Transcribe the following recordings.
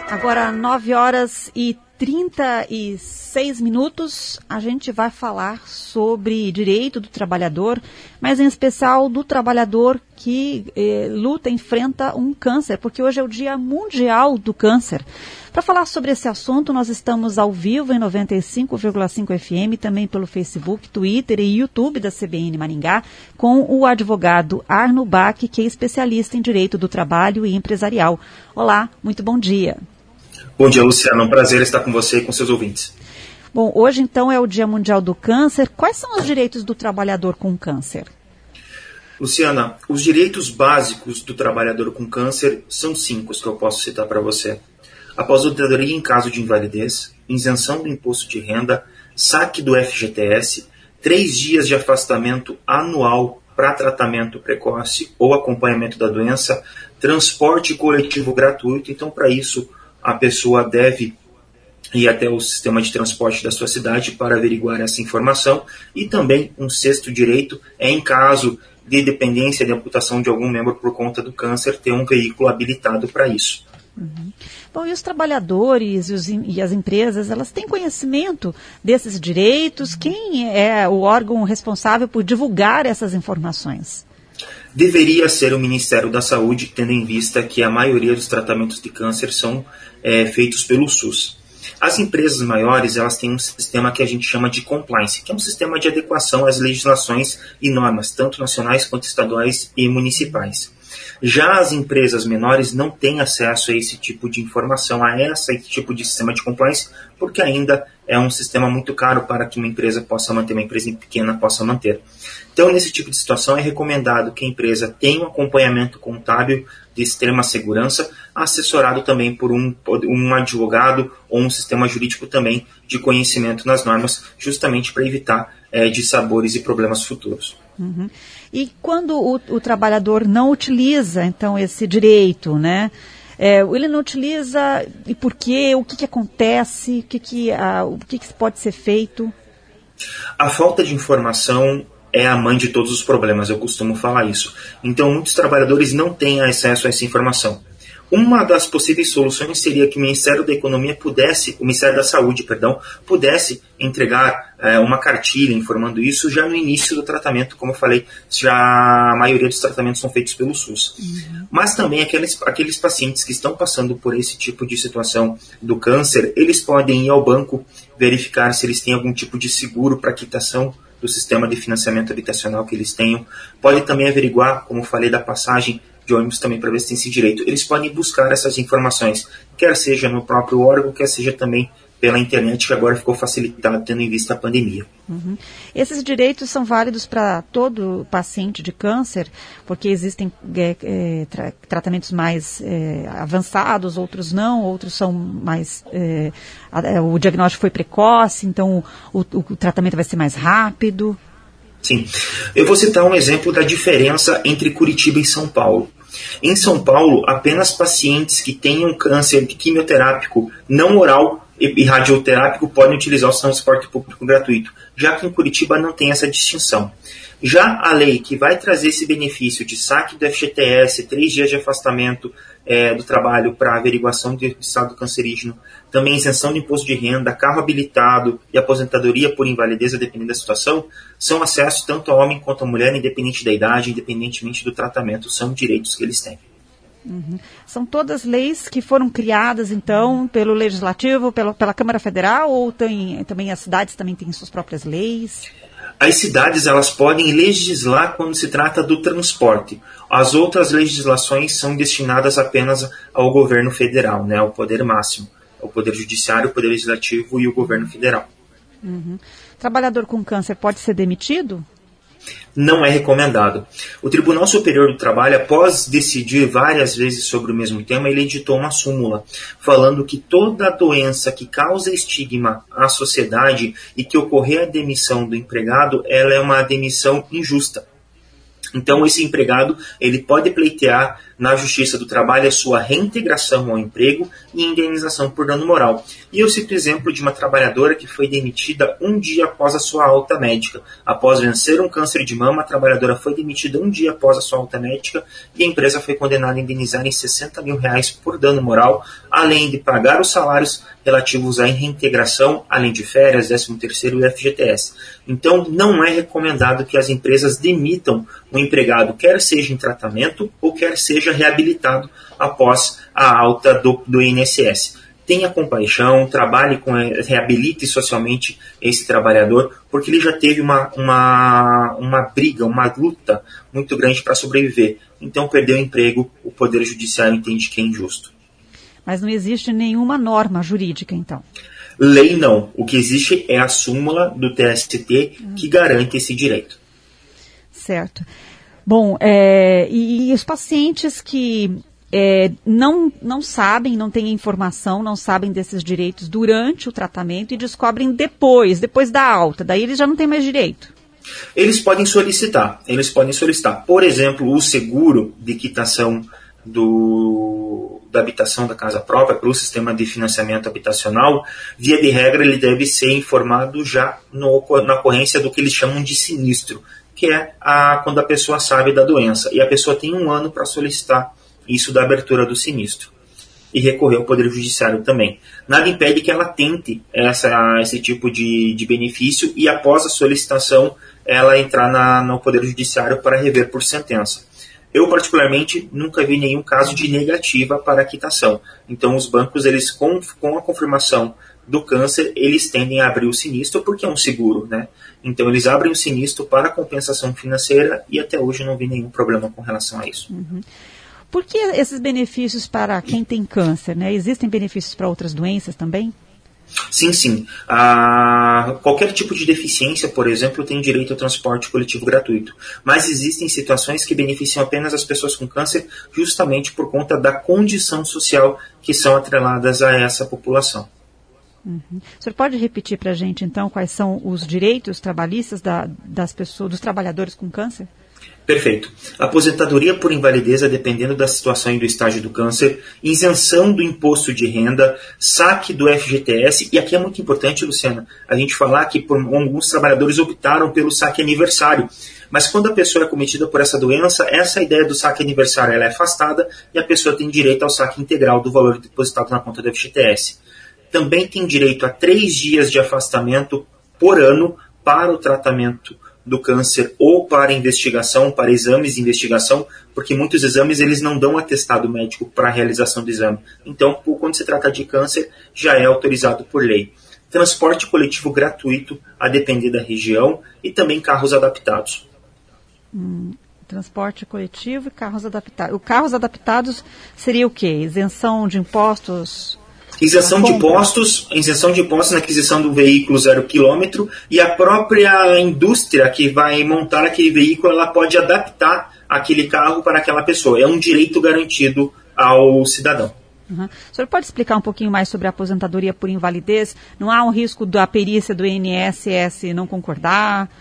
Agora, 9h36, a gente vai falar sobre direito do trabalhador, mas em especial do trabalhador que enfrenta um câncer, porque hoje é o Dia Mundial do Câncer. Para falar sobre esse assunto, nós estamos ao vivo em 95,5 FM, também pelo Facebook, Twitter e YouTube da CBN Maringá, com o advogado Arno Bach, que é especialista em direito do trabalho e empresarial. Olá, muito bom dia. Bom dia, Luciana. É um prazer estar com você e com seus ouvintes. Bom, hoje então é o Dia Mundial do Câncer. Quais são os direitos do trabalhador com câncer? Luciana, os direitos básicos do trabalhador com câncer são 5 que eu posso citar para você. Aposentadoria em caso de invalidez, isenção do imposto de renda, saque do FGTS, 3 dias de afastamento anual para tratamento precoce ou acompanhamento da doença, transporte coletivo gratuito. Então, para isso, a pessoa deve ir até o sistema de transporte da sua cidade para averiguar essa informação. E também um 6º direito é, em caso de dependência de amputação de algum membro por conta do câncer, ter um veículo habilitado para isso. Uhum. Bom, e os trabalhadores e as empresas, elas têm conhecimento desses direitos? Quem é o órgão responsável por divulgar essas informações? Deveria ser o Ministério da Saúde, tendo em vista que a maioria dos tratamentos de câncer são feitos pelo SUS. As empresas maiores, elas têm um sistema que a gente chama de compliance, que é um sistema de adequação às legislações e normas, tanto nacionais quanto estaduais e municipais. Já as empresas menores não têm acesso a esse tipo de informação, a esse tipo de sistema de compliance, porque ainda é um sistema muito caro para que uma empresa possa manter, uma empresa pequena possa manter. Então, nesse tipo de situação, é recomendado que a empresa tenha um acompanhamento contábil de extrema segurança, assessorado também por um advogado ou um sistema jurídico também de conhecimento nas normas, justamente para evitar dissabores e problemas futuros. Uhum. E quando o trabalhador não utiliza, então, esse direito, né? Ele não utiliza, e por quê? O que acontece? O que pode ser feito? A falta de informação é a mãe de todos os problemas, eu costumo falar isso. Então, muitos trabalhadores não têm acesso a essa informação. Uma das possíveis soluções seria que o Ministério da Economia o Ministério da Saúde, pudesse entregar uma cartilha informando isso já no início do tratamento. Como eu falei, já a maioria dos tratamentos são feitos pelo SUS. Uhum. Mas também aqueles pacientes que estão passando por esse tipo de situação do câncer, eles podem ir ao banco verificar se eles têm algum tipo de seguro para quitação do sistema de financiamento habitacional que eles tenham. Pode também averiguar, como eu falei, da passagem de ônibus também para ver se tem esse direito. Eles podem buscar essas informações, quer seja no próprio órgão, quer seja também pela internet, que agora ficou facilitado tendo em vista a pandemia. Uhum. Esses direitos são válidos para todo paciente de câncer, porque existem tratamentos mais avançados, outros não, outros são mais... o diagnóstico foi precoce, então o tratamento vai ser mais rápido. Sim. Eu vou citar um exemplo da diferença entre Curitiba e São Paulo. Em São Paulo, apenas pacientes que tenham câncer quimioterápico não oral e radioterápico podem utilizar o transporte público gratuito, já que em Curitiba não tem essa distinção. Já a lei que vai trazer esse benefício de saque do FGTS, 3 dias de afastamento do trabalho para averiguação do estado cancerígeno, também isenção de imposto de renda, carro habilitado e aposentadoria por invalidez, dependendo da situação, são acessos tanto ao homem quanto à mulher, independente da idade, independentemente do tratamento, são direitos que eles têm. Uhum. São todas leis que foram criadas, então, pelo Legislativo, pela Câmara Federal, ou também as cidades também têm suas próprias leis? As cidades, elas podem legislar quando se trata do transporte. As outras legislações são destinadas apenas ao governo federal, né, ao poder máximo, ao poder judiciário, o poder legislativo e o governo federal. Uhum. Trabalhador com câncer pode ser demitido? Não é recomendado. O Tribunal Superior do Trabalho, após decidir várias vezes sobre o mesmo tema, ele editou uma súmula falando que toda doença que causa estigma à sociedade e que ocorrer a demissão do empregado, ela é uma demissão injusta. Então, esse empregado ele pode pleitear na Justiça do Trabalho a sua reintegração ao emprego e indenização por dano moral. E eu cito o exemplo de uma trabalhadora que foi demitida um dia após a sua alta médica. Após vencer um câncer de mama, a trabalhadora foi demitida um dia após a sua alta médica e a empresa foi condenada a indenizar em R$60 mil por dano moral, além de pagar os salários relativos à reintegração, além de férias, 13º e FGTS. Então, não é recomendado que as empresas demitam o empregado, quer seja em tratamento ou quer seja reabilitado após a alta do INSS. Tenha compaixão, trabalhe reabilite socialmente esse trabalhador, porque ele já teve uma briga, uma luta muito grande para sobreviver. Então, perdeu o emprego, o Poder Judiciário entende que é injusto. Mas não existe nenhuma norma jurídica, então? Lei não. O que existe é a súmula do TST que garante esse direito. Certo. Bom, e os pacientes que não sabem, não têm informação, não sabem desses direitos durante o tratamento e descobrem depois da alta, daí eles já não têm mais direito? Eles podem solicitar. Por exemplo, o seguro de quitação da habitação da casa própria pelo sistema de financiamento habitacional, via de regra, ele deve ser informado já na ocorrência do que eles chamam de sinistro, que é quando a pessoa sabe da doença. E a pessoa tem 1 ano para solicitar isso da abertura do sinistro. E recorrer ao Poder Judiciário também. Nada impede que ela tente esse tipo de benefício e, após a solicitação, ela entrar no Poder Judiciário para rever por sentença. Eu, particularmente, nunca vi nenhum caso de negativa para a quitação. Então, os bancos, eles com a confirmação do câncer, eles tendem a abrir o sinistro, porque é um seguro, né? Então, eles abrem o sinistro para compensação financeira e até hoje não vi nenhum problema com relação a isso. Uhum. Por que esses benefícios para quem tem câncer, né? Existem benefícios para outras doenças também? Sim. Qualquer tipo de deficiência, por exemplo, tem direito ao transporte coletivo gratuito. Mas existem situações que beneficiam apenas as pessoas com câncer justamente por conta da condição social que são atreladas a essa população. Uhum. O senhor pode repetir para a gente, então, quais são os direitos trabalhistas das pessoas, dos trabalhadores com câncer? Perfeito. Aposentadoria por invalidez, dependendo da situação e do estágio do câncer, isenção do imposto de renda, saque do FGTS, e aqui é muito importante, Luciana, a gente falar que alguns trabalhadores optaram pelo saque aniversário, mas quando a pessoa é cometida por essa doença, essa ideia do saque aniversário ela é afastada e a pessoa tem direito ao saque integral do valor depositado na conta do FGTS. Também tem direito a 3 dias de afastamento por ano para o tratamento do câncer ou para investigação, para exames de investigação, porque muitos exames eles não dão atestado médico para a realização do exame. Então, quando se trata de câncer, já é autorizado por lei. Transporte coletivo gratuito, a depender da região, e também carros adaptados. Transporte coletivo e carros adaptados. Os carros adaptados seria o quê? Isenção de impostos? Isenção de impostos na aquisição do veículo 0 km, e a própria indústria que vai montar aquele veículo, ela pode adaptar aquele carro para aquela pessoa. É um direito garantido ao cidadão. Uhum. O senhor pode explicar um pouquinho mais sobre a aposentadoria por invalidez? Não há um risco da perícia do INSS não concordar?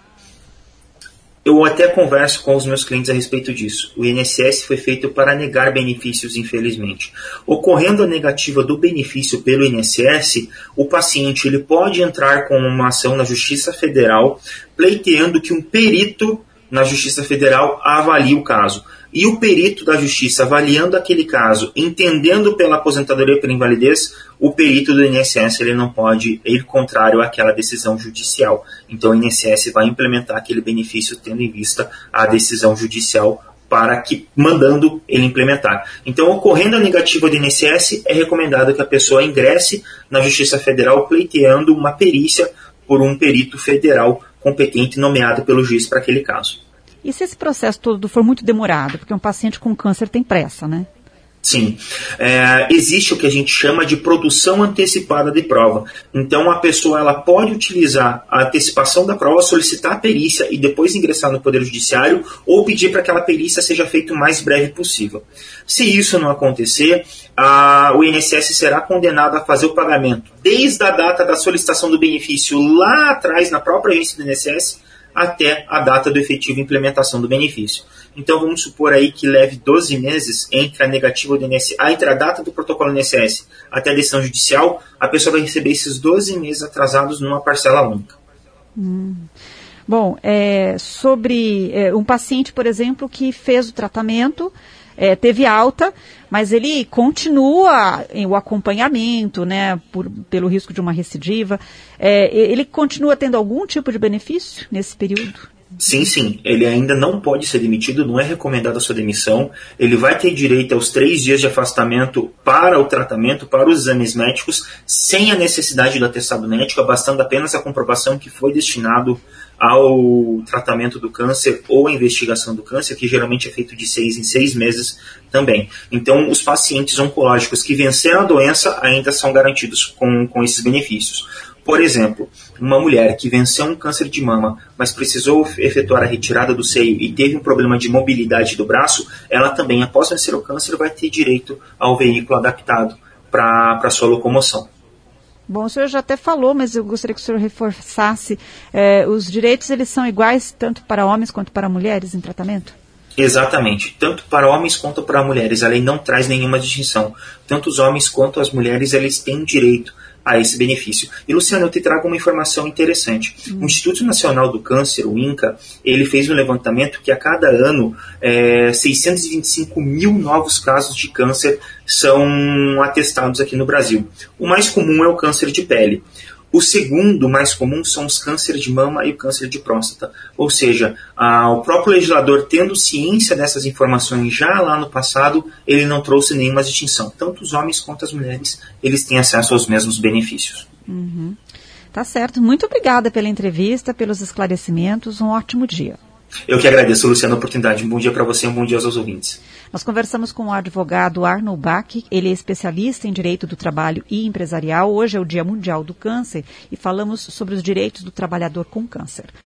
Eu até converso com os meus clientes a respeito disso. O INSS foi feito para negar benefícios, infelizmente. Ocorrendo a negativa do benefício pelo INSS, o paciente ele pode entrar com uma ação na Justiça Federal, pleiteando que um perito na Justiça Federal avalie o caso. E o perito da Justiça, avaliando aquele caso, entendendo pela aposentadoria por invalidez, o perito do INSS ele não pode ir contrário àquela decisão judicial. Então o INSS vai implementar aquele benefício tendo em vista a decisão judicial mandando ele implementar. Então, ocorrendo a negativa do INSS, é recomendado que a pessoa ingresse na Justiça Federal pleiteando uma perícia por um perito federal competente nomeado pelo juiz para aquele caso. E se esse processo todo for muito demorado? Porque um paciente com câncer tem pressa, né? Sim. Existe o que a gente chama de produção antecipada de prova. Então, a pessoa ela pode utilizar a antecipação da prova, solicitar a perícia e depois ingressar no Poder Judiciário ou pedir para que aquela perícia seja feita o mais breve possível. Se isso não acontecer, o INSS será condenado a fazer o pagamento desde a data da solicitação do benefício lá atrás, na própria agência do INSS, até a data do efetivo implementação do benefício. Então vamos supor aí que leve 12 meses entre a negativa do INSS, entre a data do protocolo INSS até a decisão judicial, a pessoa vai receber esses 12 meses atrasados numa parcela única. Bom, sobre um paciente, por exemplo, que fez o tratamento, teve alta, mas ele continua o acompanhamento, né, pelo risco de uma recidiva. Ele continua tendo algum tipo de benefício nesse período? Sim. Ele ainda não pode ser demitido, não é recomendada a sua demissão. Ele vai ter direito aos 3 dias de afastamento para o tratamento, para os exames médicos, sem a necessidade do atestado médico, bastando apenas a comprovação que foi destinado ao tratamento do câncer ou à investigação do câncer, que geralmente é feito de 6 em 6 meses também. Então, os pacientes oncológicos que venceram a doença ainda são garantidos com esses benefícios. Por exemplo, uma mulher que venceu um câncer de mama, mas precisou efetuar a retirada do seio e teve um problema de mobilidade do braço, ela também, após vencer o câncer, vai ter direito ao veículo adaptado para sua locomoção. Bom, o senhor já até falou, mas eu gostaria que o senhor reforçasse. Os direitos, eles são iguais tanto para homens quanto para mulheres em tratamento? Exatamente. Tanto para homens quanto para mulheres. A lei não traz nenhuma distinção. Tanto os homens quanto as mulheres, eles têm direito a esse benefício. E, Luciana, eu te trago uma informação interessante. O Instituto Nacional do Câncer, o INCA, ele fez um levantamento que a cada ano 625 mil novos casos de câncer são atestados aqui no Brasil. O mais comum é o câncer de pele. O segundo mais comum são os cânceres de mama e o câncer de próstata. Ou seja, o próprio legislador, tendo ciência dessas informações já lá no passado, ele não trouxe nenhuma distinção. Tanto os homens quanto as mulheres, eles têm acesso aos mesmos benefícios. Tá certo. Muito obrigada pela entrevista, pelos esclarecimentos. Um ótimo dia. Eu que agradeço, Luciana, a oportunidade. Um bom dia para você e um bom dia aos ouvintes. Nós conversamos com o advogado Arnold Bach, ele é especialista em direito do trabalho e empresarial. Hoje é o Dia Mundial do Câncer e falamos sobre os direitos do trabalhador com câncer.